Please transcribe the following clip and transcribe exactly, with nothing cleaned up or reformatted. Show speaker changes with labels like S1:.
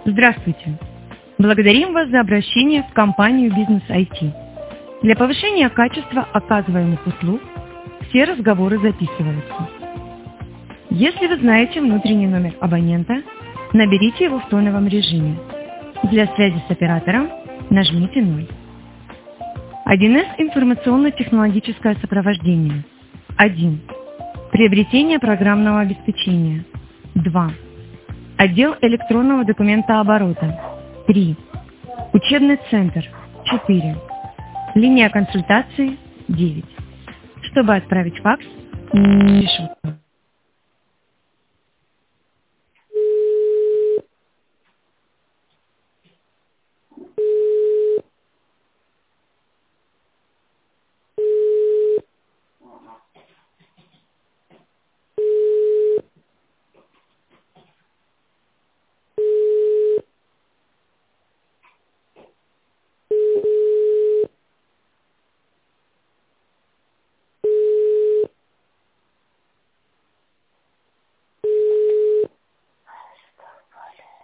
S1: Здравствуйте! Благодарим вас за обращение в компанию «Бизнес ай ти». Для повышения качества оказываемых услуг все разговоры записываются. Если вы знаете внутренний номер абонента, наберите его в тоновом режиме. Для связи с оператором нажмите ноль. один эс информационно-технологическое сопровождение. один. Приобретение программного обеспечения. два. Отдел электронного документооборота. три. Учебный центр. четыре. Линия консультации. девять. Чтобы отправить факс, пишите.